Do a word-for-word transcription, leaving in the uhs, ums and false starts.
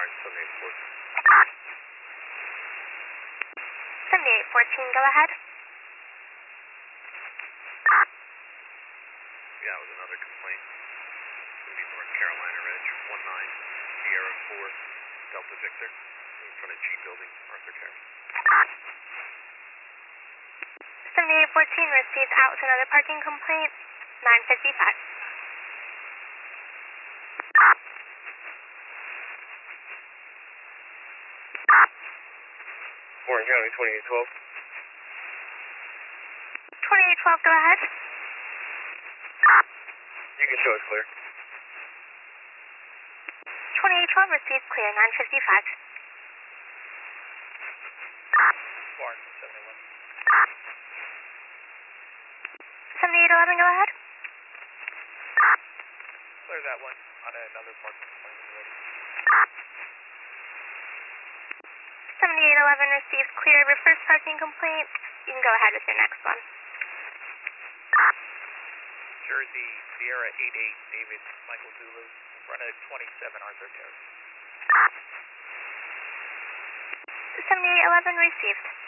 nine seventy-eight fourteen. seventy-eight fourteen, go ahead. Yeah, it was another complaint. It's going to be North Carolina Reg, one nine Sierra four Delta Victor, in front of G Building, Arthur Terrace. seventy-eight fourteen received out with another parking complaint, nine fifty-five. Orange County twenty-eight twelve. twenty-eight twelve, go ahead. You can show us clear. twenty-eight twelve received clear, nine fifty-five. Orange seventy-one. seventy-eight eleven, go ahead. Clear that one on another parking complaint already. seventy-eight eleven received clear of your first parking complaint. You can go ahead with your next one. Jersey Sierra eight eight David Michael Zulu, in front of twenty-seven Arthur Terrace. seventy-eight eleven received.